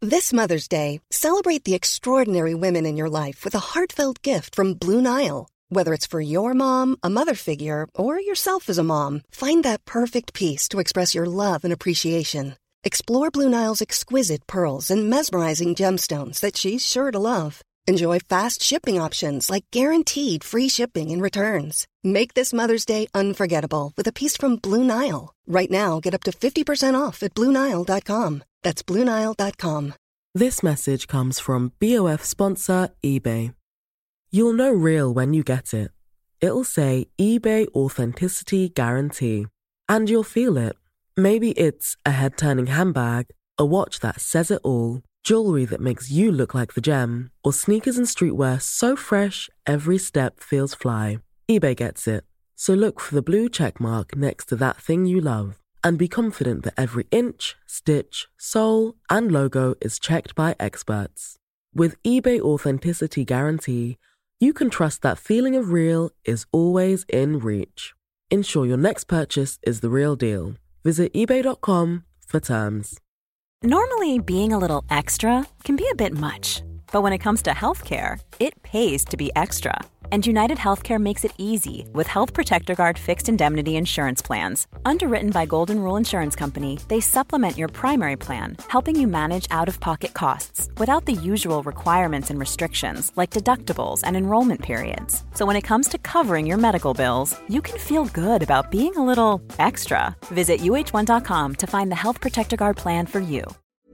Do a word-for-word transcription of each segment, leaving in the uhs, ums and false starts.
This Mother's Day, celebrate the extraordinary women in your life with a heartfelt gift from Blue Nile. Whether it's for your mom, a mother figure, or yourself as a mom, find that perfect piece to express your love and appreciation. Explore Blue Nile's exquisite pearls and mesmerizing gemstones that she's sure to love. Enjoy fast shipping options like guaranteed free shipping and returns. Make this Mother's Day unforgettable with a piece from Blue Nile. Right now, get up to fifty percent off at Blue Nile dot com. That's Blue Nile dot com. This message comes from B O F sponsor eBay. You'll know real when you get it. It'll say eBay Authenticity Guarantee. And you'll feel it. Maybe it's a head-turning handbag, a watch that says it all, jewelry that makes you look like the gem, or sneakers and streetwear so fresh, every step feels fly. eBay gets it. So look for the blue check mark next to that thing you love, and be confident that every inch, stitch, sole, and logo is checked by experts. With eBay Authenticity Guarantee, you can trust that feeling of real is always in reach. Ensure your next purchase is the real deal. Visit ebay dot com for terms. Normally, being a little extra can be a bit much. But when it comes to healthcare, it pays to be extra. And United Healthcare makes it easy with Health Protector Guard fixed indemnity insurance plans. Underwritten by Golden Rule Insurance Company, they supplement your primary plan, helping you manage out-of-pocket costs without the usual requirements and restrictions like deductibles and enrollment periods. So when it comes to covering your medical bills, you can feel good about being a little extra. Visit U H one dot com to find the Health Protector Guard plan for you.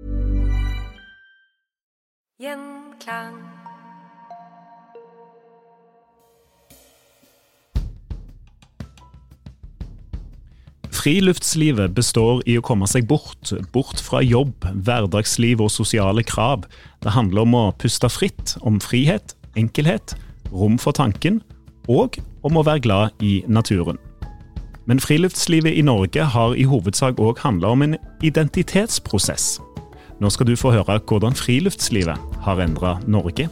Gjenklang. Friluftslivet består i å komme seg bort, bort fra jobb, hverdagsliv og sosiale krav. Det handler om å puste fritt, om frihet, enkelhet, rom for tanken, og om å være glad i naturen. Men friluftslivet i Norge har i hovedsak også handlet om en identitetsprosess. Nå skal du få høre hvordan friluftslivet har endret Norge.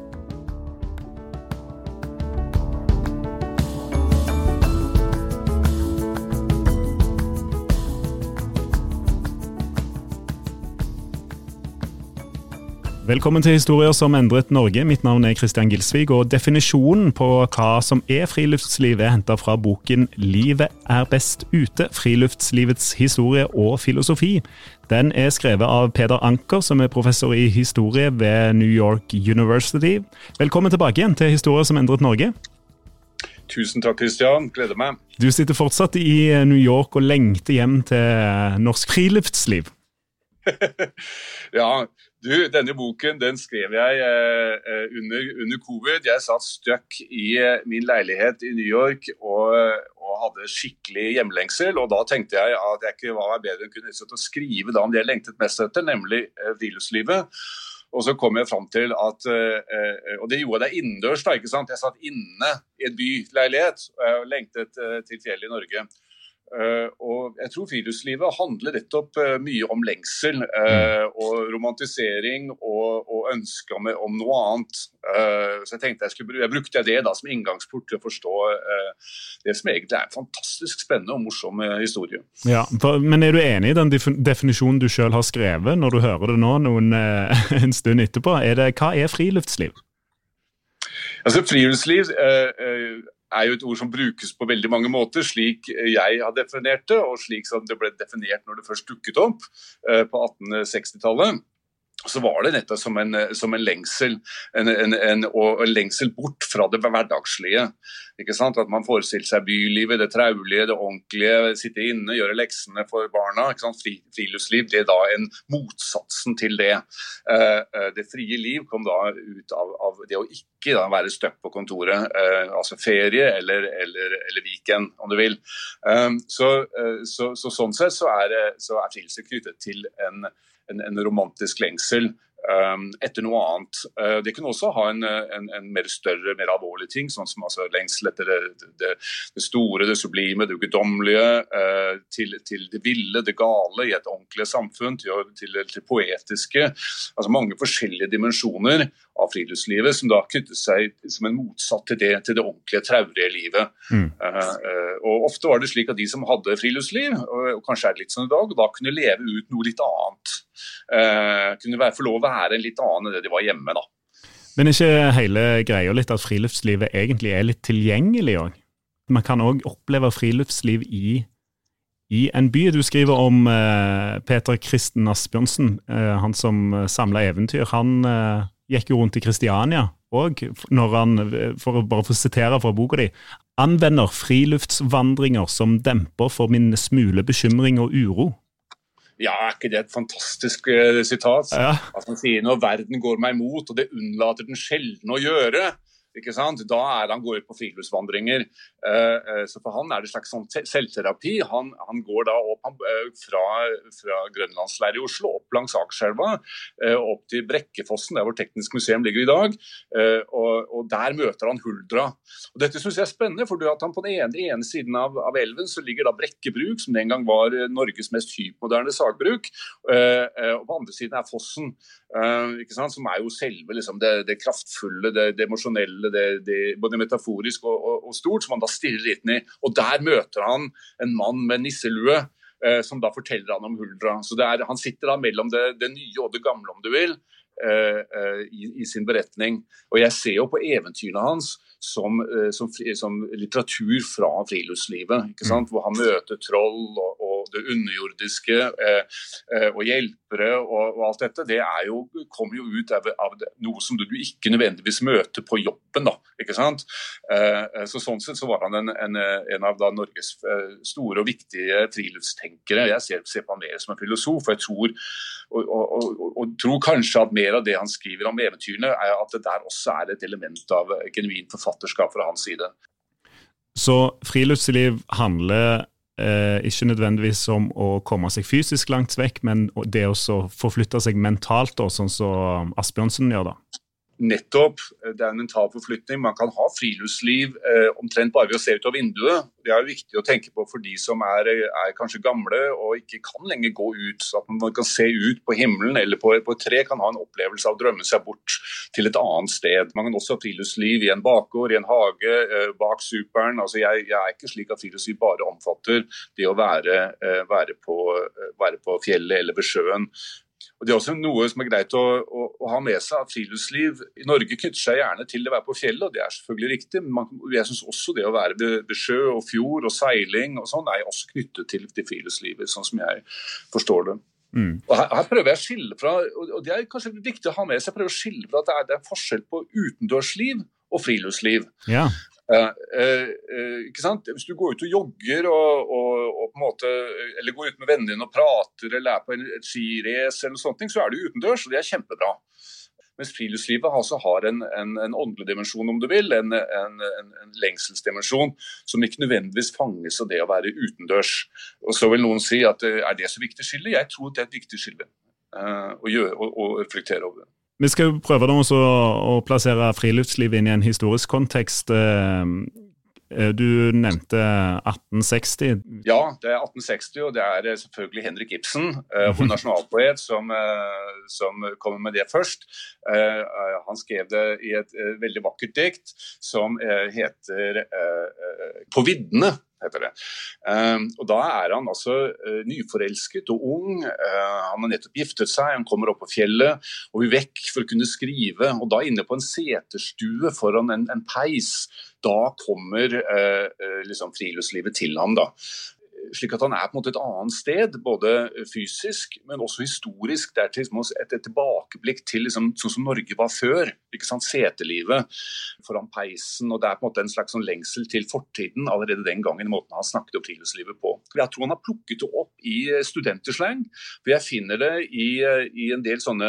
Velkommen til Historier som endret Norge. Mitt navn er Christian Gilsvig, og definisjonen på hva som er friluftsliv er hentet fra boken Livet er best ute, friluftslivets historie og filosofi. Den er skrevet av Peder Anker, som er professor i historie ved New York University. Velkommen tilbake igjen til Historier som endret Norge. Tusen takk, Christian. Gleder meg. Du sitter fortsatt i New York og lengter hjem til norsk friluftsliv. Ja, du, denne boken, den skrev jeg eh, under, under covid. Jeg satt støkk i eh, min leilighet i New York og, og hadde skikkelig hjemlengsel, og da tenkte jeg at jeg ikke var bedre enn kunne å skrive da om det jeg lengtet mest etter, nemlig eh, friluftslivet. Og så kom jeg frem til at, eh, og det gjorde jeg innendørs da, ikke sant? Jeg satt inne i en byleilighet og lengtet eh, til fjell i Norge. Uh, og jeg tror friluftslivet handler nettopp uh, mye om lengsel uh, og romantisering og, og ønske om, om noe annet. Uh, så jeg tenkte jeg skulle jeg brukte det da som inngangsport til å forstå uh, det som egentlig er en fantastisk spennende og morsom uh, historie. Ja, for, men er du enig i den definisjonen du selv har skrevet når du hører det nå noen, uh, en stund etterpå? Er det, hva er friluftsliv? Altså friluftsliv uh, uh, er jo et ord som brukes på veldig mange måter, slik jeg har definert det, og slik som det ble definert når det først dukket opp eh, på atten seksti-tallet. Så var det nettopp som en, som en lengsel, en, en, en, og en lengsel bort fra det hverdagslige. Ikke sant? At man forestiller seg bylivet, det traulige, det ordentlige, sitte inne, gjøre leksene for barna. Ikke sant? Fri, friluftsliv, det er da en motsatsen til det. Uh, det frie liv kom da ut av, av det å ikke da være støpp på kontoret, uh, altså ferie eller, eller, eller weekend, om du vil. Um, så, uh, så, så sånn sett så er, så er friluftsliv knyttet til en En, en romantisk lengsel um, etter noe annet. Uh, det kunne også ha en, en, en mer større, mer alvorlig ting, sånn som altså, lengsel etter det, det, det store, det sublime, det uguddommelige, uh, til, til det ville, det gale i et ordentlig samfunn, til, til, til poetiske, altså mange forskjellige dimensjoner av friluftslivet, som da knytter seg som en motsatt til det, til det ordentlige, traurige livet. Mm. Uh, uh, og ofte var det slik at de som hadde friluftsliv, og, og kanskje er det litt sånn i dag, da kunne leve ut noe litt annet. Uh, kunne være, få lov å være en litt annen enn det de var hjemme da. Men er ikke hele greia litt at friluftslivet egentlig er litt tilgjengelig også? Man kan også oppleve friluftsliv i, i en by. Du skriver om uh, Peter Kristen Asbjørnsen, uh, han som samlet eventyr. Han uh, gikk jo rundt i Kristiania, og når han, for å bare få sitere fra boka di, anvender friluftsvandringer som demper for min smule bekymring og uro. Ja, er ikke det et fantastisk uh, sitat? Ja. At han sier, når verden går meg imot, og det unnlater den sjelden å gjøre, ikke sant? Da er han går på friluftsvandringer. Uh, uh, så for han er det slags sånn selvterapi. Han, han går da opp han, uh, fra, fra Grønlandsleiret i Oslo, opp langs Akerselva, uh, opp til Brekkefossen, der hvor Teknisk museum ligger i dag, uh, og, og der møter han Huldra. Og dette synes jeg er spennende, for at han på den ene, ene siden av, av elven så ligger da Brekkebruk, som den gang var Norges mest hypermoderne sagbruk, uh, uh, og på andre siden er Fossen, uh, ikke sant? Som er jo selve liksom, det, det kraftfulle, det, det emosjonelle, Det, det, både metaforisk og, og, og stort, som han da stirrer litt ned. Og der møter han en mann med nisselue, eh, som da forteller han om Huldra. Så det er, han sitter da mellom det, det nye og det gamle, om du vil, eh, eh, i, i sin beretning. Og jeg ser jo på eventyrene hans som, eh, som, som litteratur fra friluftslivet, ikke sant? Hvor han møter troll og, og det underjordiske eh, eh, og hjelpere og, og alt dette. Det er jo, kommer jo ut av, av det, noe som du, du ikke nødvendigvis møter på jobben, da, ikke sant? Eh, så sånn sett så var han en, en, en av da Norges store og viktige friluftstenkere. Jeg ser, ser på han mer som en filosof, for jeg tror, og, og, og, og tror kanskje at mer av det han skriver om eventyrene, er at det der også er et element av genuin forfatterskap fra hans side. Så friluftsliv handler eh, ikke nødvendigvis om å komme seg fysisk langt vekk, men det å forflytte seg mentalt, da, sånn som Asbjørnsen gjør da? Nettopp, det er en mental forflytning. Man kan ha friluftsliv eh, omtrent bare ved å se ut av vinduet. Det er jo viktig å tenke på for de som er, er kanskje gamle og ikke kan lenger gå ut, så at man kan se ut på himmelen eller på, på et tre, kan ha en opplevelse av å drømme seg bort til et annet sted. Man kan også ha friluftsliv i en bakgård, i en hage, eh, bak superen. Altså jeg, jeg er ikke slik at friluftsliv bare omfatter det å være, eh, være, på, være på fjellet eller ved sjøen. Og det er også noe som er greit å, å, å ha med seg, at friluftsliv i Norge knytter seg gjerne til det å være på fjellet, og det er selvfølgelig riktig, men man, jeg synes også det å være ved, ved sjø og fjord og seiling og sånn er også knyttet til, til friluftslivet, sånn som jeg forstår det. Mm. Og her, her prøver jeg å skille fra, og det er kanskje viktig å ha med seg, jeg prøver å skille fra at det er, det er forskjell på utendørsliv og friluftsliv. Ja. Uh, uh, uh, ikke sant? Hvis du går ut og jogger og, og, og på en måte, eller går ut med vennene dine og prater eller er på en, et skirace eller sånne ting, så er du utendørs, og det er kjempebra. Mens friluftslivet altså har en, en, en åndelig dimensjon, om du vil, en, en, en, en lengselsdimensjon som ikke nødvendigvis fanges av det å være utendørs. Og så vil noen si at er det så viktig skille? Jeg tror det er et viktig skille uh, å gjøre og, og reflektere over det. Vi skal prøve da også å plassere friluftslivet inn i en historisk kontekst. Du nevnte atten seksti. Ja, det er atten seksti, og det er selvfølgelig Henrik Ibsen, vår nasjonalpoet, som, som kommer med det først. Han skrev det i et veldig vakkert dikt som heter På viddene. Heter det. Um, og da er han altså uh, nyforelsket og ung, uh, han har nettopp giftet seg, han kommer opp på fjellet og vil vekk for å kunne skrive, og da inne på en seterstue foran en, en peis, da kommer uh, uh, liksom friluftslivet til ham da. Slik at han er på en måte et annet sted, både fysisk, men også historisk. Det er til, et, et tilbakeblikk til liksom, sånn som Norge var før, ikke sant, setelivet foran peisen, og det er på en måte en slags sånn lengsel til fortiden allerede den gangen, måten han snakket om friluftslivet på. Jeg tror han har plukket det opp i studenterslang, for jeg finner det i, i en del sånne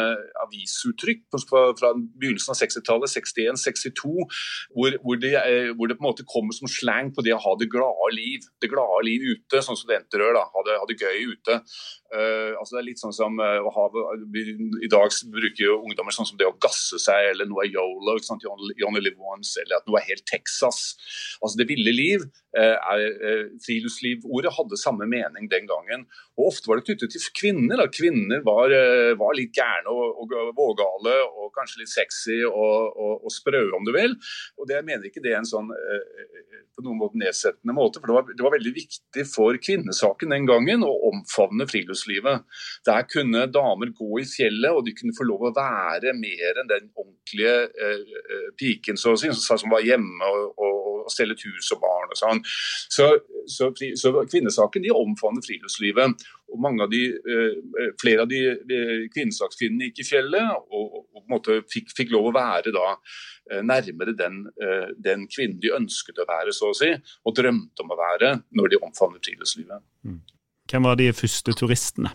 avisuttrykk fra, fra begynnelsen av sekstitallet, sekstien sekstito, hvor, hvor, det, hvor det på en måte kommer som slang på det å ha det glade liv, det glade liv ute, som studenter gjør da, ha det, ha det gøy ute. Uh, altså det er litt sånn som uh, å ha, i dag bruker jo ungdommer sånn som det å gasse seg, eller noe er YOLO, ikke sant? You only live once, eller at noe er helt Texas. Altså det ville liv, uh, er, uh, friluftsliv-ordet hadde samme mening den gangen, og ofte var det knyttet til kvinner, da. Kvinner var, uh, var litt gærne og, og vågale, og kanskje litt sexy og, og, og sprø om du vil, og det jeg mener ikke det er en sånn uh, på noen måte nedsettende måte, for det var, det var veldig viktig for kvinnesaken den gangen å omfavne friluftslivet. Der kunne damer gå i fjellet, og de kunne få lov å være mer enn den ordentlige eh, piken så å si, som var hjemme og, og, og stellet hus og barn og sånn. Så, så, så kvinnesaken, de omfavnet friluftslivet, og mange av de, eh, flere av de, de kvinnesakskvinnene gikk i fjellet, og, og på en måte fikk, fikk lov å være da nærmere den, den kvinnen de ønsket å være, så å si, og drømte om å være når de omfavnet friluftslivet. Mm. Hvem var de første turistene?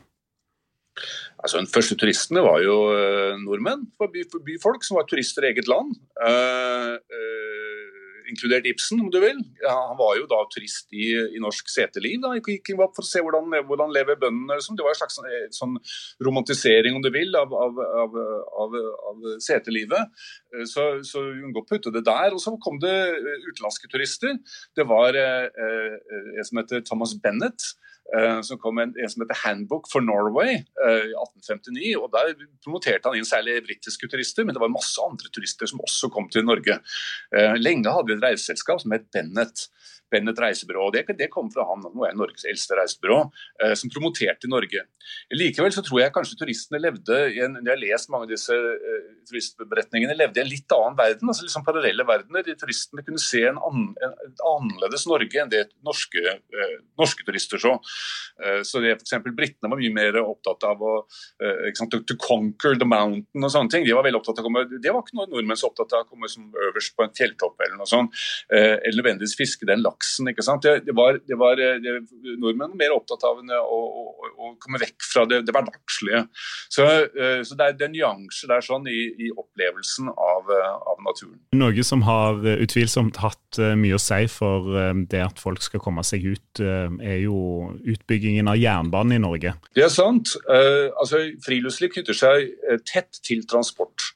Altså, de første turistene var jo uh, nordmenn, by, byfolk som var turister i eget land, uh, uh, inkludert Ibsen, om du vil. Ja, han var jo da turist i, i norsk seteliv, da, gikk opp for å se hvordan, hvordan lever bøndene. Det var en slags sånn, sånn romantisering, om du vil, av, av, av, av, av setelivet. Så, så hun går putte det der, og så kom det utenlandske turister. Det var eh, en som heter Thomas Bennett, Uh, som kom en, en som heter Handbook for Norway uh, i atten femtini, og der promoterte han inn særlig britiske turister, men det var masse andre turister som også kom til Norge. Uh, lenge hadde vi et reiseselskap som het Bennett. Bennett reisebyrå, og det, det kom fra han, nå er Norges eldste reisebyrå, eh, som promoterte i Norge. Likevel så tror jeg kanskje turistene levde, i en, jeg har lest mange av disse eh, turistberetningene, levde i en litt annen verden, altså liksom parallelle verdener. De turistene kunne se en, an, en, en annerledes Norge enn det norske, eh, norske turister så. Eh, så det, for eksempel, brittene var mye mer opptatt av å eh, ikke sant, to, to conquer the mountain og sånne ting. De var veldig opptatt av å komme, det var ikke noe nordmenn så opptatt av å komme som øverst på en fjelltopp eller noe sånt, eh, eller nødvendigvis fiske den laksen. Ikke sant? Det, det var, det var det, nordmenn mer opptatt av å, å, å komme vekk fra det, det hverdagslige. Så, så det, er, det er nyanser der sånn i, i opplevelsen av, av naturen. Noe som har utvilsomt hatt mye å si for det at folk skal komme seg ut, er jo utbyggingen av jernbanen i Norge. Det er sant. Altså, friluftsliv knytter seg tett til transport.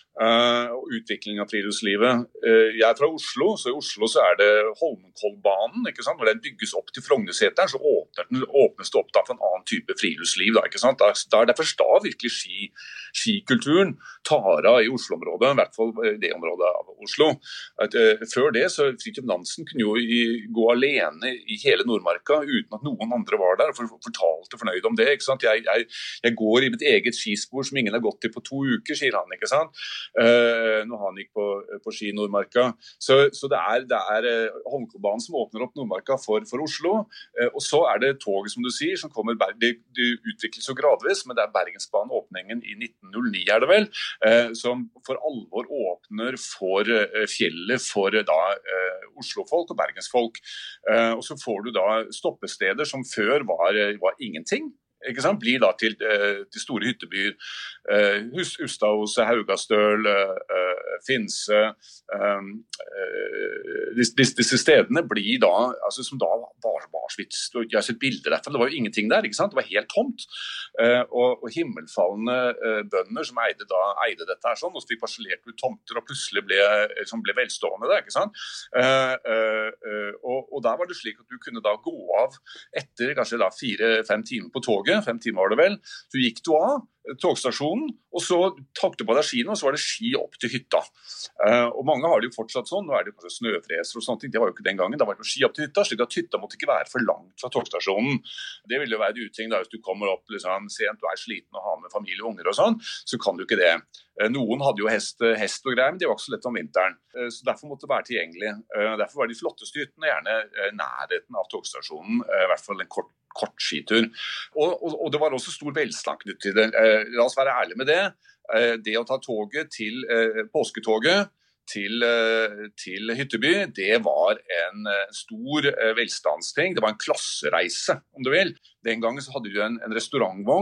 Uh, og utvikling av friluftslivet. Uh, jeg er fra Oslo, så i Oslo så er det Holmenkollbanen, ikke sant? Når den bygges opp til Frognerseteren, så åpner den, åpnes det opp da for en annen type friluftsliv, da, ikke sant? Da, der, derfor da virkelig ski, skikulturen tar av i Oslo-området, i hvert fall det området av Oslo. At, uh, før det, så Fridtjof Nansen kunne jo i, gå alene i hele Nordmarka, uten at noen andre var der, og for, fortalte fornøyd om det, ikke sant? Jeg, jeg, jeg går i mitt eget skispor som ingen har gått til på to uker, sier han, ikke sant? Uh, når han gikk på, på ski i Nordmarka. Så, så det er, det er uh, Holmenkollbanen som åpner opp Nordmarka for, for Oslo, uh, og så er det toget som du sier, som kommer, det, det utvikles jo gradvis, men det er Bergensbanen åpningen i nitten null ni er det vel, uh, som for alvor åpner for uh, fjellet for uh, da uh, Oslo-folk og Bergensfolk. Uh, og så får du da stoppesteder som før var, uh, var ingenting, ikke sant? Blir da til, til store hyttebyer. Uh, Ustadhuset, Haugastøl, uh, Finse, um, uh, disse, disse stedene blir da, altså som da var, var så vidt, jeg har sett bilder derfra, det var jo ingenting der, ikke sant? Det var helt tomt. Uh, og, og himmelfallende uh, bønder som eide, da, eide dette her sånn, og så fikk parselert ut tomter og plutselig ble, som ble velstående der, ikke sant? Uh, uh, uh, og, og der var det slik at du kunne da gå av etter kanskje da fire-fem timer på toget, fem timer var det vel, så gikk du av togstasjonen, og så tok du på deg skiene, og så var det ski opp til hytta. Uh, og mange har det jo fortsatt sånn, nå er det jo kanskje snøfreser og sånne ting, det var jo ikke den gangen, da var det jo ski opp til hytta, slik at hytta måtte ikke være for langt fra togstasjonen. Det ville jo være det uting da, hvis du kommer opp liksom, sent, du er sliten og har med familie og unger og sånn, så kan du ikke det. Uh, noen hadde jo hest, hest og greier, men det var ikke så lett om vinteren, uh, så derfor måtte det være tilgjengelig. Uh, derfor var de flotteste hyttene gjerne uh, nærheten av togstasjonen, uh, i hvert fall en kort kort skitur. Og, og, og det var også stor velstand knyttet til det. Eh, la oss være ærlige med det. Eh, det å ta toget til eh, påsketoget til, eh, til Hytteby, det var en eh, stor eh, velstandsting. Det var en klassereise, om du vil. Den gangen så hadde du en, en restaurantvogn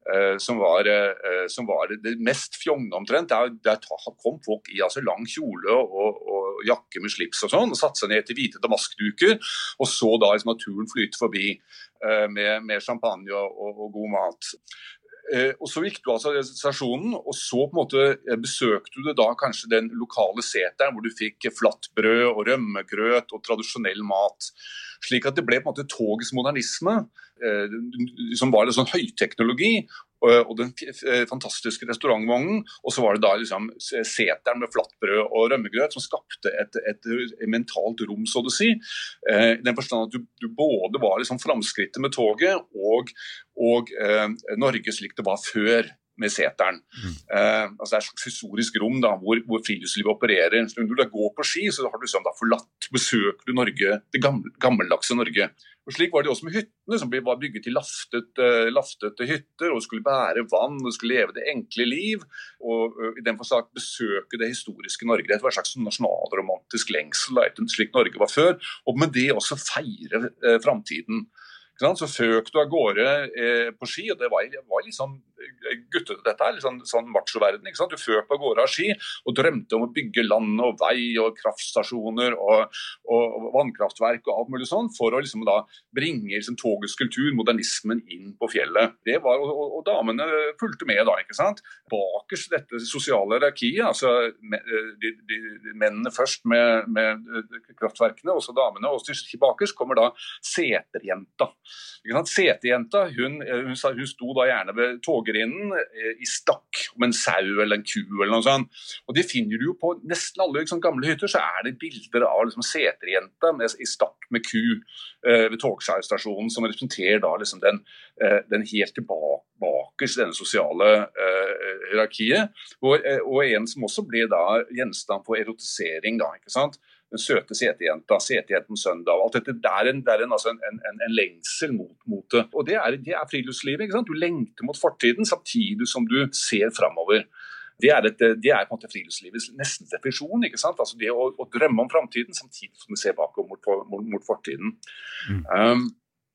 uh, som, var, uh, som var det mest fjongne omtrent. Der, der kom folk i altså, lang kjole og, og jakke med slips og sånn, og satte seg ned til hvite damaskduker, og så da liksom, naturen flyte forbi uh, med, med champagne og, og, og god mat. Uh, og så gikk du altså til stasjonen, og så på en måte besøkte du da kanskje den lokale seteren, hvor du fikk flattbrød og rømmegrøt og tradisjonell mat. Slik at det ble på en måte togets modernisme, uh, som var en sånn høyteknologi, og den fantastiske restaurantvognen, og så var det da liksom seteren med flattbrød og rømmegrøt som skapte et, et, et mentalt rom, så å si. Eh, I den forstand at du, du både var liksom framskrittet med toget, og, og eh, Norge slik det var før med seteren. Mm. Eh, altså det er et slags historisk rom da, hvor, hvor friluftslivet opererer. Når du da går på ski, så har du liksom da forlatt, besøker du Norge, det gamle, gammeldagse Norge. Og slik var det også med hyttene, som var bygget i laftet, uh, laftete hytter, og skulle bære vann, og skulle leve det enkle liv, og uh, i den forstand besøke det historiske Norge. Det var en slags nasjonalromantisk lengsel, slik Norge var før, og med det også feire uh, fremtiden. Så føk du av gårde eh, på ski, og det var, var liksom guttete dette her, liksom, sånn machoverden, ikke sant? Du føk av gårde av ski og drømte om å bygge land og vei og kraftstasjoner og, og, og vannkraftverk og alt mulig sånn, for å liksom da bringe liksom, togets kultur, modernismen inn på fjellet. Det var, og, og, og damene fulgte med da, ikke sant? Bakers dette sosiale hierarkiet, altså de, de, de mennene først med, med kraftverkene, også damene, og til bakers kommer da seterjenta. Setejenta, hun, hun, hun sto da gjerne ved toggrinden i stakk om en sau eller en ku eller noe sånt. Og det finner du jo på nesten alle liksom, gamle hytter, så er det bilder av liksom, seterjenta med, i stakk med ku eh, ved togstasjonen, som representerer da liksom den, eh, den helt tilbake til denne sosiale eh, hierarkiet, og, eh, og en som også ble da gjenstand for erotisering da, ikke sant? Den søte setejenta, setejentens søndag, alt dette, det er en, det er en, altså en, en, en lengsel mot, mot det. Og det er, det er friluftslivet, ikke sant? Du lengter mot fortiden, samtidig som du ser fremover. Det er, et, det er på en måte friluftslivets nesten definisjon, ikke sant? Altså det å, å drømme om fremtiden, samtidig som du ser bakover mot, mot, mot fortiden. Mm. Um,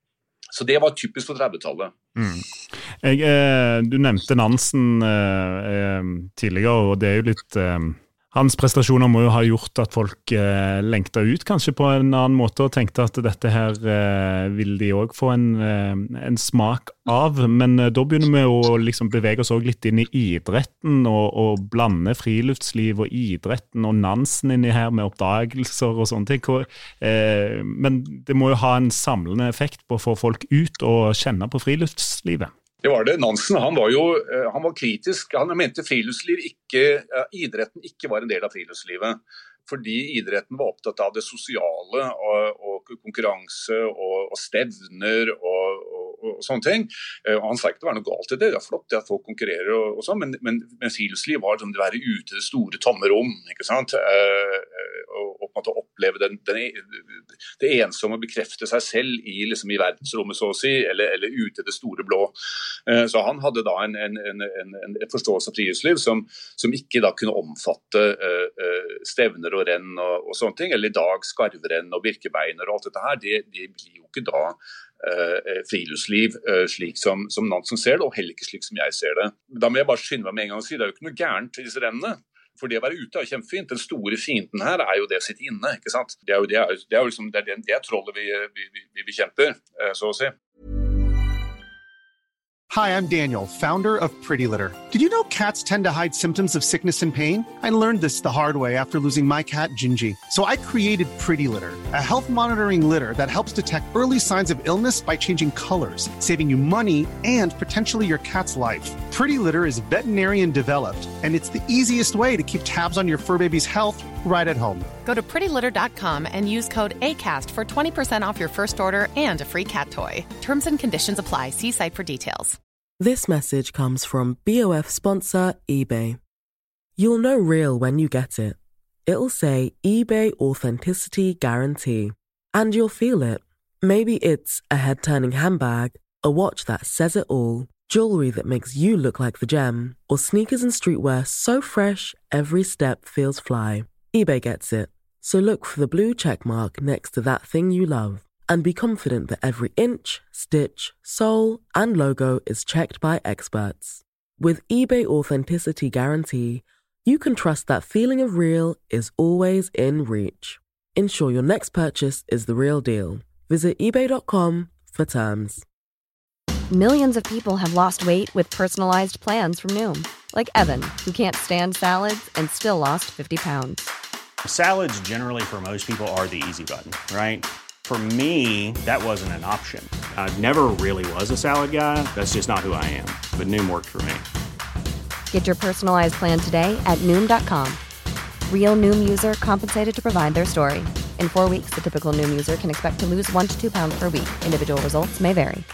så det var typisk for tretti-tallet. Mm. Jeg, eh, du nevnte Nansen eh, eh, tidligere, og det er jo litt... Eh, Hans prestasjoner må jo ha gjort at folk eh, lengta ut kanskje på en annen måte og tenkte at dette her eh, vil de også få en, eh, en smak av. Men eh, da begynner vi å liksom bevege oss også litt inn i idretten og, og blande friluftsliv og idretten og Nansen inni her med oppdagelser og sånne ting. Hvor, eh, men det må jo ha en samlende effekt på å få folk ut og kjenne på friluftslivet. Det var det. Nansen, han var jo han var kritisk. Han mente friluftsliv ikke, idretten ikke var en del av friluftslivet. Fordi idretten var opptatt av det sosiale og, og konkurranse og, og stevner og, og, og sånne ting. Og han sa ikke det var noe galt i det. Det er flott det at folk konkurrerer og, og sånn, men, men, men friluftsliv var som det å være ute i det store tomme rom, ikke sant? Og, og på en måte oppleve den, den, det ensomme å bekrefte seg selv i, liksom, i verdensrommet, så å si, eller, eller ute i det store blå. Så han hadde da en, en, en, en, en forståelse av friluftsliv som, som ikke da kunne omfatte uh, stevner og renn og, og sånne ting, eller i dag skarvrenn og birkebeiner og alt dette her, det, det blir jo ikke da uh, friluftsliv uh, slik som, som Nansen ser det, og heller ikke slik som jeg ser det. Da må jeg bare skynde meg med en gang og si, det er jo ikke noe gærent i disse rennene, for det å være ute er kjempefint. Den store fienden her er jo det å sitte inne, ikke sant? Det er jo, det er, det er jo liksom, det er, det er trollet vi, vi, vi, vi bekjemper, uh, så å si. Hi, I'm Daniel, founder of Pretty Litter. Did you know cats tend to hide symptoms of sickness and pain? I learned this the hard way after losing my cat, Gingy. So I created Pretty Litter, a health monitoring litter that helps detect early signs of illness by changing colors, saving you money and potentially your cat's life. Pretty Litter is veterinarian developed, and it's the easiest way to keep tabs on your fur baby's health right at home. Go to pretty litter dot com and use code ACAST for twenty percent off your first order and a free cat toy. Terms and conditions apply. See site for details. This message comes from B O F sponsor eBay. You'll know real when you get it. It'll say eBay Authenticity Guarantee. And you'll feel it. Maybe it's a head-turning handbag, a watch that says it all, jewelry that makes you look like the gem, or sneakers and streetwear so fresh every step feels fly. eBay gets it. So look for the blue check mark next to that thing you love. and be confident that every inch, stitch, sole, and logo is checked by experts. With eBay Authenticity Guarantee, you can trust that feeling of real is always in reach. Ensure your next purchase is the real deal. Visit ebay dot com for terms. Millions of people have lost weight with personalized plans from Noom. Like Evan, who can't stand salads and still lost fifty pounds. Salads generally for most people are the easy button, right? For me, that wasn't an option. I never really was a salad guy. That's just not who I am. But Noom worked for me. Get your personalized plan today at Noom dot com. Real Noom user compensated to provide their story. In four weeks, the typical Noom user can expect to lose one to two pounds per week. Individual results may vary.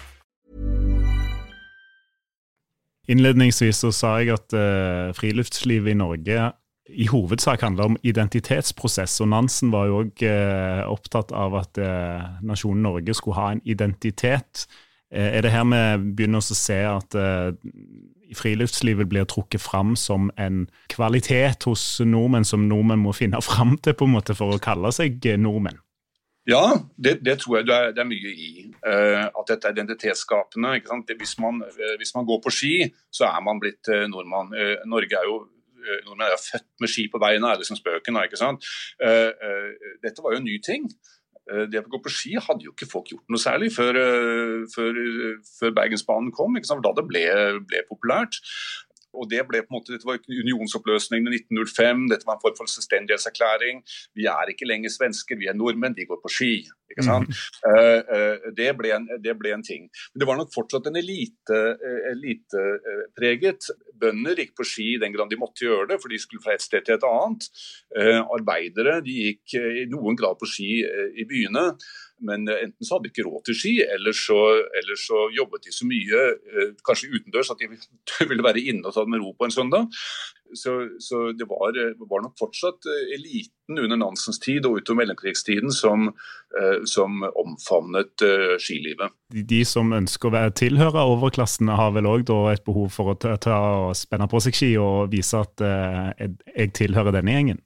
Innledningsvis så sa jeg at uh, friluftslivet i Norge i hovedsak handler om identitetsprosess, og Nansen var jo også uh, opptatt av at uh, nasjonen Norge skulle ha en identitet. Uh, er det her vi begynner å se at uh, friluftslivet blir trukket fram som en kvalitet hos nordmenn som nordmenn må finne fram til på en måte for å kalle seg nordmenn? Ja, det, det tror jeg det er, det er mye i. Uh, at dette er identitetsskapende. Ikke sant? Hvis, man, uh, hvis man går på ski, så er man blitt uh, nordmann. Uh, Norge er jo uh, nordmenn er født med ski på beina, er det som spøken, ikke sant? Uh, uh, dette var jo en ny ting. Uh, det å gå på ski hadde jo ikke folk gjort noe særlig før, uh, før, uh, før Bergensbanen kom, ikke sant? Da det ble, ble populært. Og det ble på en måte, dette var unionsoppløsningen i nitten null fem, dette var en form for selvstendighetserklæring. Vi er ikke lenger svensker, vi er nordmenn, de går på ski. Ikke sant? Mm. Uh, uh, det, ble en, det ble en ting. Men det var nok fortsatt en elite, uh, elite uh, preget. Bønder gikk på ski den grad de måtte gjøre det, for de skulle fra et sted til et annet. Uh, arbeidere, de gikk uh, i noen grad på ski uh, i byene. Men enten så hadde de ikke råd til ski, eller så, eller så jobbet de så mye, eh, kanskje utendørs, at de ville være inne og ta det med ro på en søndag. Så, så det var, var nok fortsatt eliten under Nansens tid og utover mellomkrigstiden som, eh, som omfavnet eh, skilivet. De, de som ønsker å være tilhører overklassen har vel også et behov for å ta, ta og spenne på seg ski og vise at eh, jeg tilhører denne gjengen?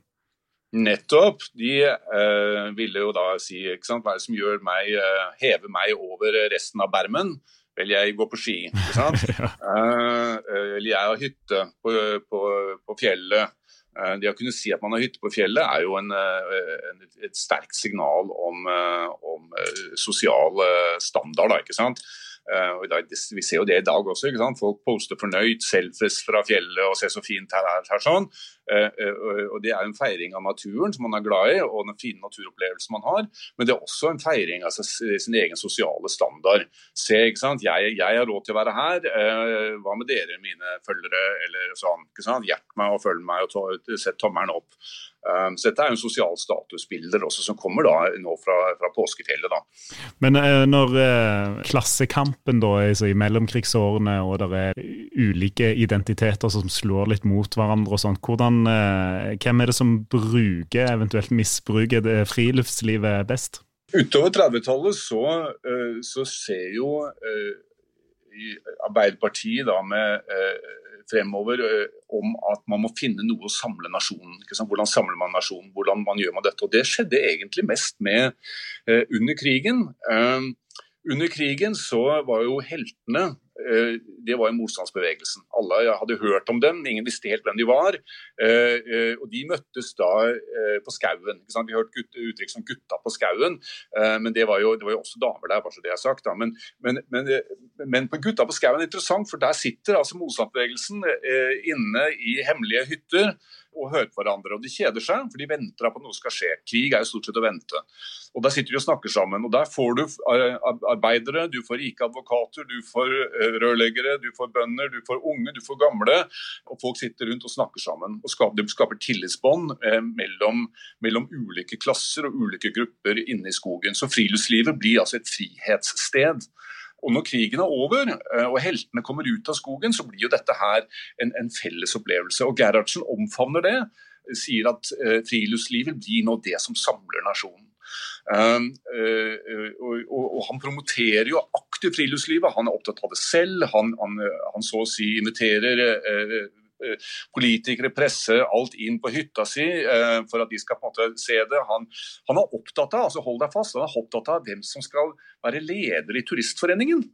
Nettopp, de uh, ville jo da si, ikke sant, hva er det som gjør meg, uh, heve meg over resten av bermen? Vel, jeg går på ski, ikke sant? ja. uh, eller jeg har hytte på, på, på fjellet. Uh, det å kunne si at man har hytte på fjellet er jo en, en, et sterkt signal om, uh, om uh, sosial uh, standard, da, ikke sant? Uh, og dag, vi ser jo det i dag også, ikke sant? Folk poster fornøyd, selfies fra fjellet og ser så fint her, her, her sånn. Uh, uh, og det er en feiring av naturen som man er glad i, og den fine naturopplevelsen man har, men det er også en feiring av sin egen sosiale standard. Se, ikke sant? Jeg, jeg har råd til å være her, uh, hva med dere, mine følgere, eller sånn, ikke sant? Hjert meg og følg meg og ta, sett tommeren opp. Um, så dette er jo en sosial statusbilder også som kommer da nå fra, fra påskefjellet da. Men uh, når uh, klassekampen da er så i mellomkrigsårene og det er ulike identiteter som slår litt mot hverandre og sånt, hvordan, uh, hvem er det som bruker, eventuelt misbruker det friluftslivet best? Utover tretti-tallet så, uh, så ser jo uh, i Arbeiderpartiet da med uh, fremover uh, om at man må finne noe å samle nasjonen. Ikke sant? Hvordan samler man nasjonen? Hvordan man gjør man dette? Og det skjedde egentlig mest med uh, under krigen. Uh, under krigen så var jo heltene, uh, det var jo motstandsbevegelsen. Alle hadde hørt om dem, ingen visste helt hvem de var. Uh, uh, og de møttes da uh, på skauen. Ikke sant? Vi har hørt gutt, uttrykk som gutta på skauen, uh, men det var, jo, det var jo også damer der, bare så det jeg har sagt. Da. Men, men, men, men på gutta på skauen er interessant, for der sitter altså motstandsbevegelsen uh, inne i hemmelige hytter og hører på hverandre, og de kjeder seg, for de venter på at noe skal skje. Krig er jo stort sett å vente. Og der sitter de og snakker sammen, og der får du arbeidere, du får rike advokater, du får rørleggere, du får bønder, du får unge, du får gamle, og folk sitter rundt og snakker sammen, og skaper, de skaper tillitsbånd eh, mellom, mellom ulike klasser og ulike grupper inne i skogen. Så friluftslivet blir altså et frihetssted. Og når krigen er over, og heltene kommer ut av skogen, så blir jo dette her en, en felles opplevelse. Og Gerhardsen omfavner det, sier at uh, friluftslivet blir nå det som samler nasjonen. Um, uh, og, og, og han promoterer jo aktivt friluftslivet, han er opptatt av det selv, han, han, han så å si inviterer uh, politikere, presse, alt inn på hytta si for at de skal på en måte se det. Han, han er opptatt av, altså hold deg fast, han er opptatt av hvem som skal være leder i turistforeningen.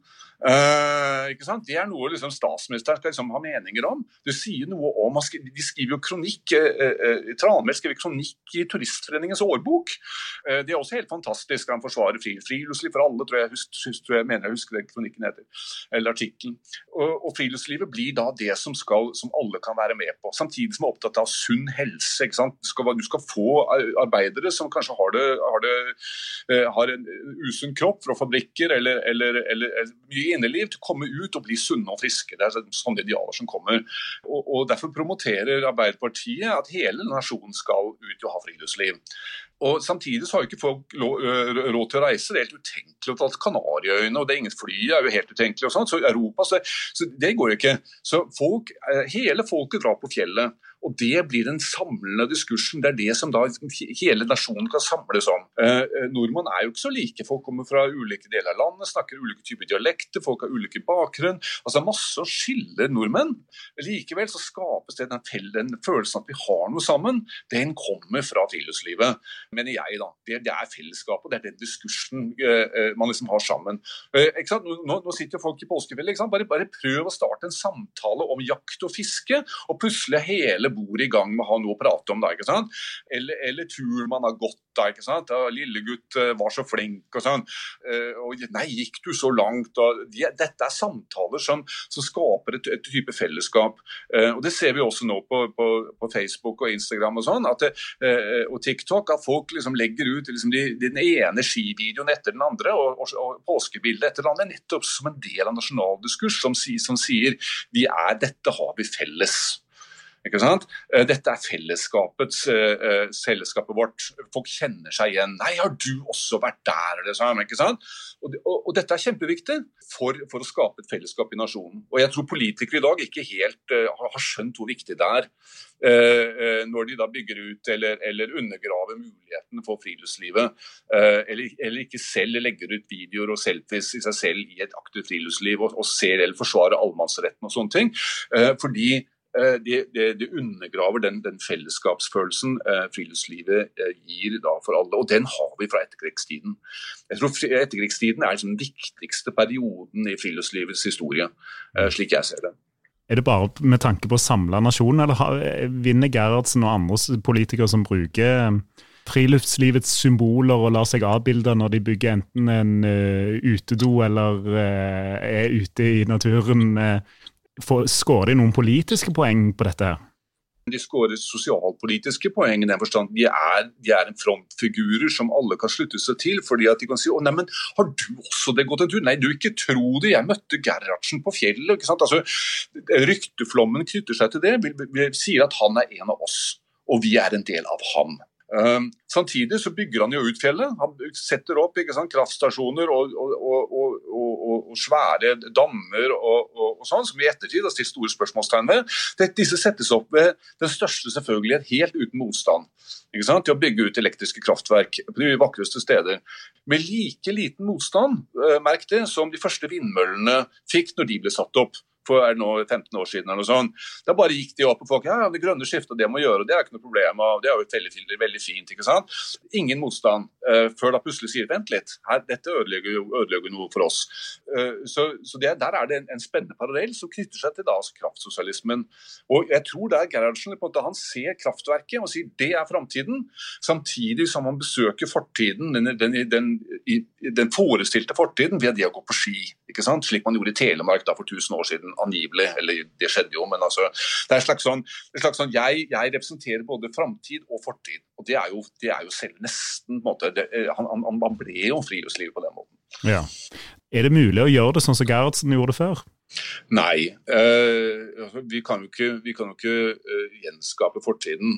Uh, ikke sant? Det er noe liksom, statsministeren skal liksom, ha meninger om. Det sier noe om, de skriver jo kronikk, uh, uh, Tranmæl skriver kronikk i turistforeningens årbok. Uh, det er også helt fantastisk, han forsvarer fri, friluftsliv for alle, tror jeg, husk, husk, tror jeg mener jeg husker det kronikken heter, eller artikkelen. Og, og friluftslivet blir da det som, skal, som alle kan være med på, samtidig som er opptatt av sunn helse, ikke sant? Du skal, du skal få arbeidere som kanskje har, det, har, det, uh, har en usunn kropp fra fabrikker, eller, eller, eller, eller mye inneliv til å komme ut og bli sunne og friske. Det er sånne idealer som kommer. Og, og derfor promoterer Arbeiderpartiet at hele nasjonen skal ut og ha friluftsliv. Og samtidig så har jo ikke folk råd til å reise. Det er helt utenkelig å ta til Kanariøyene, og det er ingen fly, er jo helt utenkelig og sånt. Så Europa, så, så det går jo ikke. Så folk, hele folket drar på fjellet, og det blir den samlende diskursen. Det er det som da hele nasjonen kan samles om. Eh, nordmenn er jo ikke så like. Folk kommer fra ulike deler av landet, snakker ulike typer dialekter, folk har ulike bakgrunn. Altså masse å skille nordmenn. Likevel så skapes det den, den følelsen at vi har noe sammen. Den kommer fra friluftslivet. Mener jeg da. Det, det er fellesskapet, det er den diskursen eh, man liksom har sammen. Eh, ikke sant? Nå, nå sitter folk i påskefellet, ikke sant? Bare, bare prøv å starte en samtale om jakt og fiske, og plutselig hele bor i gang med å ha noe å prate om da, ikke sant? Eller, eller tur man har gått da, ikke sant? Ja, lille gutt var så flink og sånn. Og nei, gikk du så langt? Og de, dette er samtaler som, som skaper et, et type fellesskap. Og det ser vi også nå på, på, på Facebook og Instagram og sånn, at det, og TikTok, at folk liksom legger ut liksom de, den ene skivideoen etter den andre, og, og, og påskebildet etter den andre, nettopp som en del av nasjonal diskurs, som, som sier, vi er, dette har vi felles. Ikke sant? Dette er fellesskapets, uh, fellesskapet vårt. Folk kjenner seg igjen. Nei, har du også vært der? Det samme, ikke sant? Og, og, og dette er kjempeviktig for, for å skape et fellesskap i nasjonen. Og jeg tror politikere i dag ikke helt uh, har skjønt hvor viktig det er. Uh, uh, når de da bygger ut eller, eller undergraver muligheten for friluftslivet, uh, eller, eller ikke selv legger ut videoer og selfies i seg selv i et aktivt friluftsliv, og, og ser eller forsvarer allemannsretten og sånne ting. Uh, fordi Det, det, det undergraver den, den fellesskapsfølelsen eh, friluftslivet eh, gir da for alle, og den har vi fra etterkrigstiden. Jeg tror etterkrigstiden er liksom den viktigste perioden i friluftslivets historie, eh, slik jeg ser det. Er det bare med tanke på å samle nasjonen, eller har, vinner Gerhardsen og andre politikere som bruker friluftslivets symboler og lar seg avbilde når de bygger enten en uh, utedo eller uh, er ute i naturen, uh, skårer de noen politiske poeng på dette her? De skårer sosialpolitiske poeng i den forstand. De er, de er en frontfigurer som alle kan slutte seg til, fordi at de kan si, å nei, men har du også det gått en tur? Nei, du ikke tro det, jeg møtte Gerhardsen på fjellet, ikke sant? Altså, rykteflommen knytter seg til det, vi, vi sier at han er en av oss, og vi er en del av ham. Um, samtidig så bygger han jo ut fjellet, han setter opp ikke sant, kraftstasjoner og, og, og, og, og, og svære dammer og, og, og sånn, som i ettertid har stilt store spørsmålstegn med. Det, disse settes opp ved den største selvfølgelighet, helt uten motstand, ikke sant, til å bygge ut elektriske kraftverk på de vakreste steder. Med like liten motstand, uh, merk det, som de første vindmøllene fikk når de ble satt opp. For er det nå femten år siden eller noe sånt. Da bare gikk de opp og folk, ja, det grønne skiftet, det må gjøre, det er ikke noe problem, og det er jo veldig, veldig fint, ikke sant? Ingen motstand, uh, før da plutselig sier, vent litt, her, dette ødelegger jo ødelegger noe for oss. Uh, så så det, der er det en, en spennende parallell som knytter seg til da, altså kraftsosialismen. Og jeg tror det er Gerhardsen, på en måte, han ser kraftverket og sier, det er fremtiden, samtidig som han besøker fortiden, den, den, den, den, den forestilte fortiden, ved det å gå på ski, ikke sant? Slik man gjorde i Telemark da for tusen år siden, angivelig, eller det skjedde jo, men altså, det er en slags sånn, en slags sånn jeg, jeg representerer både fremtid og fortid, og det er jo, det er jo selv nesten, på en måte, det, han, han, han ble jo friluftsliv på den måten. Ja. Er det mulig å gjøre det sånn som Gerhardsen gjorde det før? Nei, eh, vi kan jo ikke, vi kan jo ikke uh, gjenskape fortiden,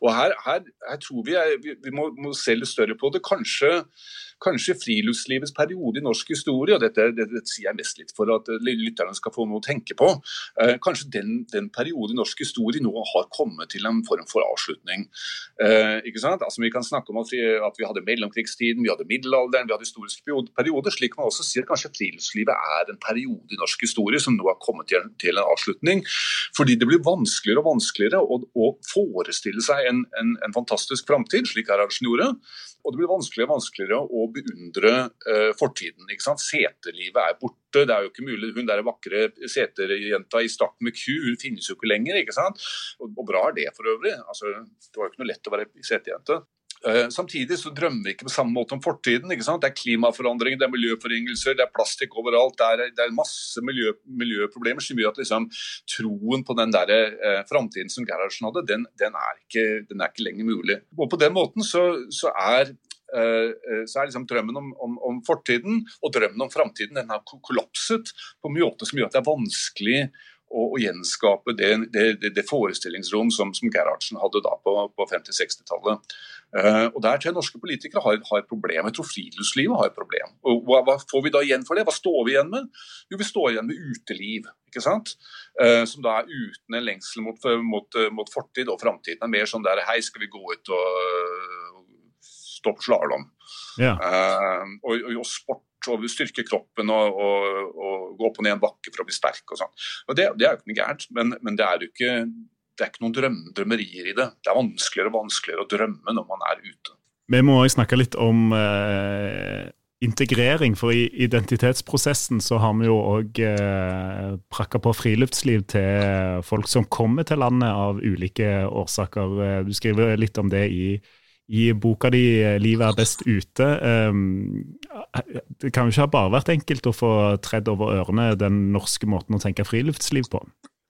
Og her, her, her tror vi, er, vi, vi må, må se litt større på det. Kanskje Kanskje friluftslivets periode i norsk historie, og dette, dette, dette sier jeg mest litt for at lytterne skal få noe å tenke på, eh, kanskje den, den periode i norsk historie nå har kommet til en form for avslutning. Eh, ikke sant? Altså, vi kan snakke om at vi, at vi hadde mellomkrigstiden, vi hadde middelalderen, vi hadde historiske perioder, slik man også sier at kanskje friluftslivet er en periode i norsk historie som nå har kommet til, til en avslutning, fordi det blir vanskeligere og vanskeligere å, å forestille seg en, en, en fantastisk fremtid, slik Gerhardsen gjorde, og det blir vanskeligere og vanskeligere å beundre uh, fortiden, ikke sant? Seterlivet er borte, det er jo ikke mulig, hun der vakre seterjenta i Stakk med ku, hun finnes jo ikke lenger, ikke sant? Og, og bra er det for øvrig, altså, det var jo ikke noe lett å være seterjente. Uh, samtidig så drømmer vi ikke på samme måte om fortiden, ikke sant? Det er klimaforandring, det er miljøforringelser, det er plastikk overalt, det er, det er masse miljø, miljøproblemer som gjør at liksom, troen på den der uh, fremtiden som Gerhardsen hadde, den, den, er ikke, den er ikke lenger mulig. Og på den måten så, så er Uh, så er liksom drømmen om, om, om fortiden og drømmen om fremtiden, den har kollapset på en måte som gjør at det er vanskelig å, å gjenskape det, det, det, det forestillingsrom som, som Gerhardsen hadde da på, på femti-sekstitallet. Uh, og der tror jeg norske politikere har, har et problem. Jeg tror friluftslivet har et problem. Og hva, hva får vi da igjen for det? Hva står vi igjen med? Jo, vi står igjen med uteliv, ikke sant? Uh, som da er uten en lengsel mot, mot, mot fortid og fremtiden. Det er mer sånn der, hei, skal vi gå ut og stopp slalom. Ja. Uh, og, og sport, og styrke kroppen og, og, og gå opp og ned en bakke for å bli sterk og sånn. Og det, det er jo ikke noe gærent, men, men det er jo ikke, det er ikke noen drøm, drømmerier i det. Det er vanskeligere og vanskeligere å drømme når man er ute. Vi må også snakke litt om eh, integrering, for i identitetsprosessen så har vi jo også eh, prakket på friluftsliv til folk som kommer til landet av ulike årsaker. Du skriver litt om det i I boka di Livet er best ute. Det kan jo ikke ha bare vært enkelt å få tredd over ørene den norske måten å tenke friluftsliv på.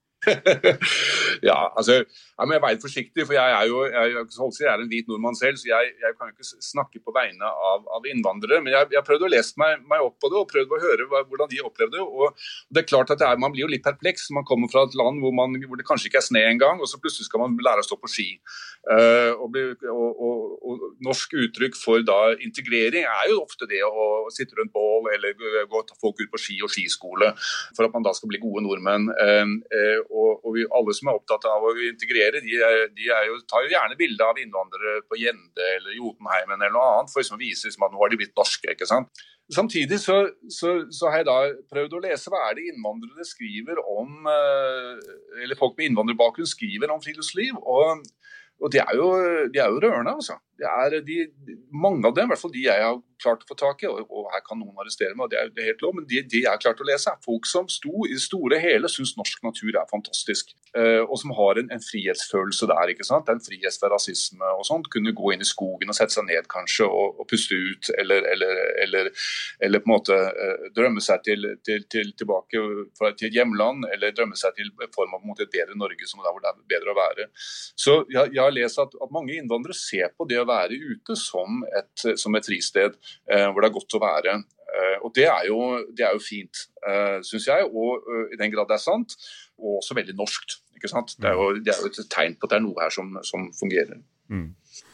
ja, altså, ja, men jeg er veldig forsiktig, for jeg er jo jeg, jeg er en hvit nordmann selv, så jeg, jeg kan jo ikke snakke på vegne av, av innvandrere, men jeg, jeg prøvde å lese meg, meg opp på det, og prøvde å høre hva, hvordan de opplevde det, og det er klart at det er, man blir jo litt perpleks, man kommer fra et land hvor, man, hvor det kanskje ikke er sne engang, og så plutselig skal man lære å stå på ski. Uh, og, bli, og, og, og norsk uttrykk for da integrering er jo ofte det å sitte rundt bål, eller gå ta folk ut på ski og skiskole, for at man da skal bli gode nordmenn. Uh, uh, Og, og vi, alle som er opptatt av å integrere, de, er, de er jo, tar jo gjerne bilder av innvandrere på Gjende eller Jotunheimen eller noe annet, for å vise liksom, at nå har de blitt norske, ikke sant? Samtidig så, så, så har jeg da prøvd å lese hva er det innvandrere skriver om, eller folk med innvandrerbakgrunn skriver om friluftsliv, og, og de er jo, de er jo rørende, altså. Det er de, mange av dem, i hvert fall de jeg har klart å få tak i, og, og her kan noen arrestere meg, og det er, det er helt lov, men de, de jeg har klart å lese er folk som sto i store hele synes norsk natur er fantastisk, uh, og som har en, en frihetsfølelse der, ikke sant? En frihet fra rasisme og sånt, kunne gå inn i skogen og sette seg ned kanskje, og, og puste ut, eller, eller, eller, eller på en måte uh, drømme seg til, til, til, tilbake fra, til et hjemland, eller drømme seg til form av mot et bedre Norge, som der hvor det er bedre å være. Så jeg, jeg har lest at, at mange innvandrere ser på det å være ute som et, som et fristed eh, hvor det er godt å være. Eh, og det er jo, det er jo fint, eh, synes jeg, og uh, i den grad det er sant, og også veldig norskt, ikke sant? Det er jo, det er jo et tegn på at det er noe her som, som fungerer. Mm.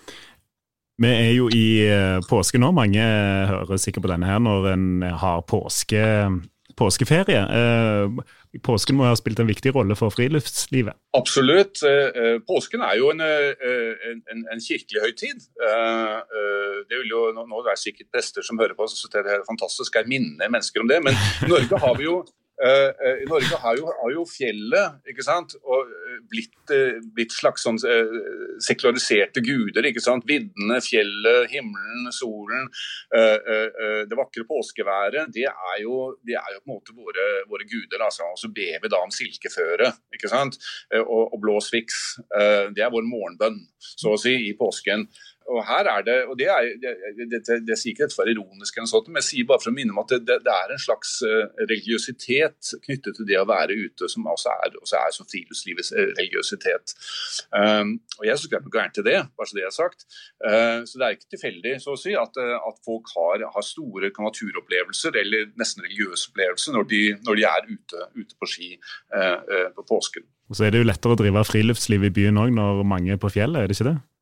Vi er jo i påske nå, mange hører sikkert på denne her når en har påske, påskeferie. Eh, Påsken må ha spilt en viktig rolle for friluftslivet. Absolutt. Påsken er jo en, en, en kirkelig høytid. Det vil jo, nå er det sikkert prester som hører på, så det er fantastisk å minne mennesker om det, men i Norge har vi jo Uh, uh, I Norge har jo, har jo fjellet, ikke sant, og uh, blitt, uh, blitt slags sånn uh, sekulariserte guder, ikke sant, viddene, fjellet, himmelen, solen, uh, uh, uh, det vakre påskeværet, det er jo, det er jo på en måte våre, våre guder, altså, og så ber vi da om silkeføre, ikke sant, uh, og, og blåsviks, uh, det er vår morgenbønn, så å si, i påsken. Og her er det, og det er, det, det, det, det sier ikke dette for ironisk eller noe sånt, men jeg sier bare for å minne om at det, det er en slags religiøsitet knyttet til det å være ute, som også er, også er som friluftslivets religiøsitet. Um, og jeg synes det er noe gærent til det, bare så det jeg har sagt. Uh, så det er ikke tilfeldig, så å si, at, at folk har, har store naturopplevelser, eller nesten religiøse opplevelser, når de, når de er ute, ute på ski uh, uh, på påsken. Og så er det jo lettere å drive friluftsliv i byen også når mange er på fjellet, er det ikke det?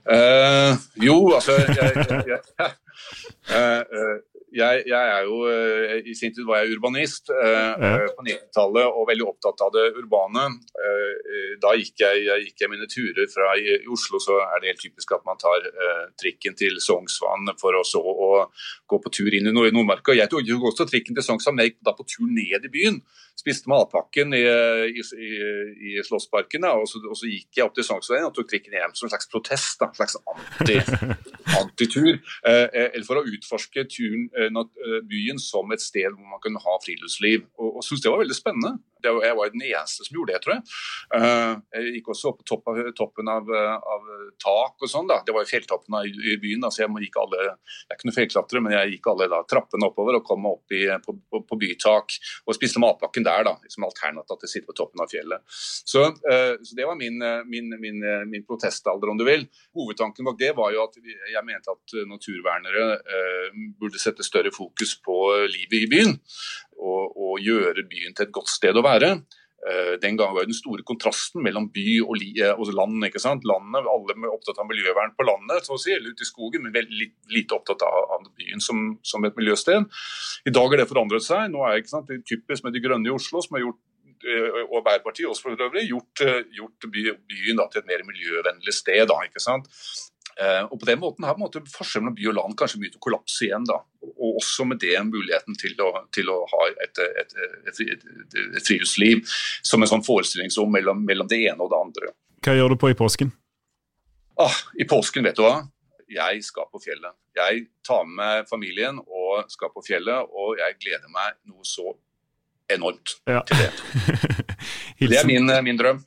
Uh, jo, altså jeg, jeg, jeg, uh, uh, jeg, jeg er jo, uh, I sin tid var jeg urbanist uh, ja. uh, på nittitallet og veldig opptatt av det urbane. Uh, da gikk jeg, jeg gikk jeg mine turer fra i, i Oslo, så er det helt typisk at man tar uh, trikken til Sognsvann for å så å gå på tur inn i Nord- Nordmarka. Jeg tok jo også trikken til Sognsvann, men jeg gikk da på tur ned i byen. Spiste matpakken i, i, i, i Slottsparken, da, og, så, og så gikk jeg opp til Sognsvann og tok trikken hjem som en slags protest, da, en slags anti, antitur, eh, eller for å utforske turen, eh, byen som et sted hvor man kunne ha friluftsliv, og, og synes det var veldig spennende. Det var, jeg var den eneste som gjorde det, tror jeg. Uh, jeg gikk også opp på topp av, toppen av, av tak og sånn, da. Det var jo fjelltoppen i, i byen, altså jeg gikk alle, jeg er ikke noe fjellklatre, men jeg gikk alle da, trappene oppover og kom opp i, på, på, på bytak og spiste matpakken der, da, som alternativ til å sitte på toppen av fjellet. Så, uh, så det var min, min, min, min protestalder, om du vil. Hovedtanken bak det var jo at jeg mente at naturvernere uh, burde sette større fokus på livet i byen, og, og gjøre byen til et godt sted å være. Den gang var den store kontrasten mellom by og, li, og land, ikke sant? Landet, alle er opptatt av miljøvern på landet, så å si, eller ute i skogen, men veldig lite opptatt av, av byen som, som et miljøsted. I dag er det forandret seg. Nå er ikke sant, det er typisk med de grønne i Oslo, som har gjort, og Arbeiderpartiet også for øvrig, gjort, gjort by, byen da, til et mer miljøvennlig sted, da, ikke sant? Uh, og på den måten har på en måte forskjellen mellom by og land kanskje begynt å kollapse igjen, da. Og også med det muligheten til å, til å ha et, et, et, et, et friluftsliv som en sånn forestillingsrom mellom, mellom det ene og det andre. Hva gjør du på i påsken? Ah, I påsken, vet du hva? Jeg skal på fjellet. Jeg tar med familien og skal på fjellet, og jeg gleder meg noe så enormt ja. til det. Hilsen, det er min, min drøm.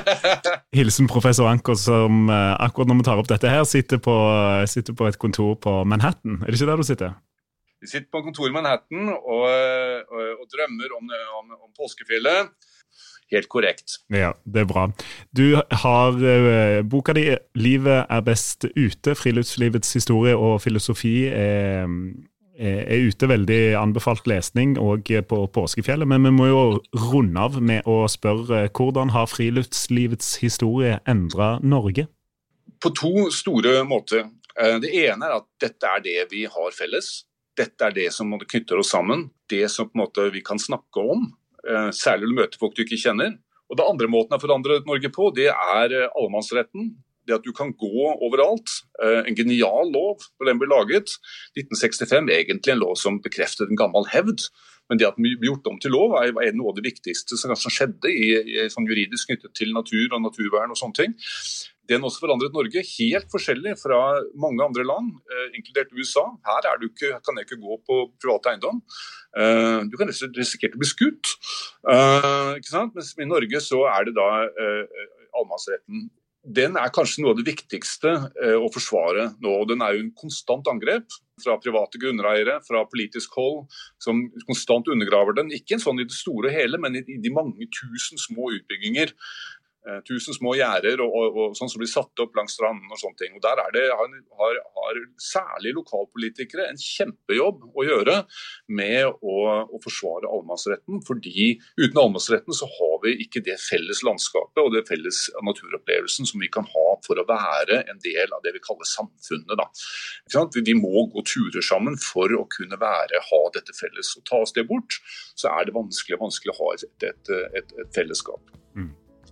Hilsen professor Anker, som akkurat når vi tar opp dette her, sitter på, sitter på et kontor på Manhattan. Er det ikke der du sitter? Vi sitter på kontor i Manhattan og, og, og drømmer om, om, om påskefjellet. Helt korrekt. Ja, det er bra. Du har uh, boka di «Livet er best ute», friluftslivets historie og filosofi er... er ute, veldig anbefalt lesning og på påskefjellet, men vi må jo runde av med å spørre hvordan har friluftslivets historie endret Norge? På to store måter. Det ene er at dette er det vi har felles. Dette er det som knytter oss sammen. Det som på en måte vi kan snakke om, særlig når du møter folk du ikke kjenner. Og det andre måten å forandre Norge på, det er allemannsretten. Det at du kan gå overalt, en genial lov når den ble laget. nitten sekstifem, egentlig en lov som bekreftet en gammel hevd, men det at den ble gjort om til lov er noe av det viktigste som kanskje skjedde i, i sånn juridisk knyttet til natur og naturvern og sånne ting. Den også forandret Norge helt forskjellig fra mange andre land, eh, inkludert U S A. Her er du ikke, kan jeg ikke gå på privat eiendom. Eh, du kan risikere å bli skutt. Eh, ikke sant? Mens i Norge så er det da eh, allemannsretten. Den er kanskje noe av det viktigste eh, å forsvare nå, og den er jo en konstant angrep fra private grunneiere, fra politisk hold, som konstant undergraver den. Ikke en sånn i det store og hele, men i, i de mange tusen små utbygginger, eh, tusen små gjerder og, og, og sånn som blir satt opp langs stranden og sånne ting. Og der er det, har, har, har særlig lokalpolitikere en kjempejobb å gjøre med å, å forsvare allemannsretten, fordi uten allemannsretten så har vi ikke det felles landskapet og det felles naturopplevelsen som vi kan ha for å være en del av det vi kaller samfunnet. Da. Vi må gå turer sammen for å kunne være, ha dette felles. Og ta oss det bort, så er det vanskelig, vanskelig å ha et, et, et, et fellesskap. Mm.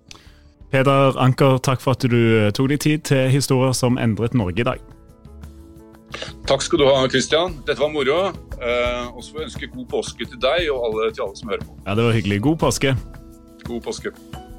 Peder Anker, takk for at du tog deg tid til historier som endret Norge i dag. Takk skal du ha, Christian. Dette var moro. Eh, og så får jeg ønske god påske til deg og alle, til alle som hører på. Ja, det var hyggelig. God påske. God påske.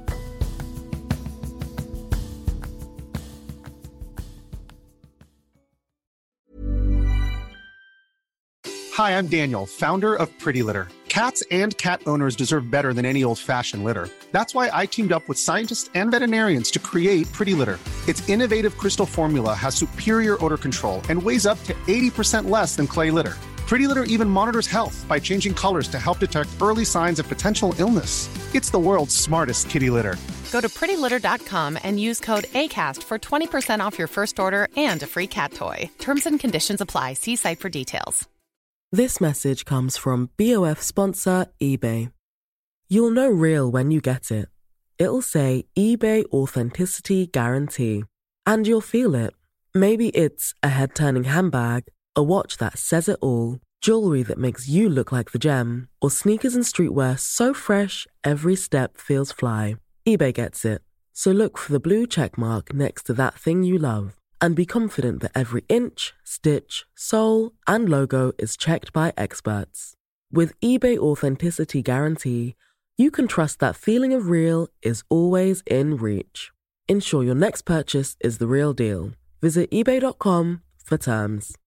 Hi, I'm Daniel, founder of Pretty Litter. Cats and cat owners deserve better than any old-fashioned litter. That's why I teamed up with scientists and veterinarians to create Pretty Litter. Its innovative crystal formula has superior odor control and weighs up to eighty percent less than clay litter. Pretty Litter even monitors health by changing colors to help detect early signs of potential illness. It's the world's smartest kitty litter. Go to pretty litter dot com and use code ACAST for twenty percent off your first order and a free cat toy. Terms and conditions apply. See site for details. This message comes from B O F sponsor eBay. You'll know real when you get it. It'll say eBay Authenticity Guarantee. And you'll feel it. Maybe it's a head-turning handbag, a watch that says it all, jewelry that makes you look like the gem, or sneakers and streetwear so fresh every step feels fly. eBay gets it. So look for the blue check mark next to that thing you love and be confident that every inch, stitch, sole, and logo is checked by experts. With eBay Authenticity Guarantee, you can trust that feeling of real is always in reach. Ensure your next purchase is the real deal. Visit ebay dot com for terms.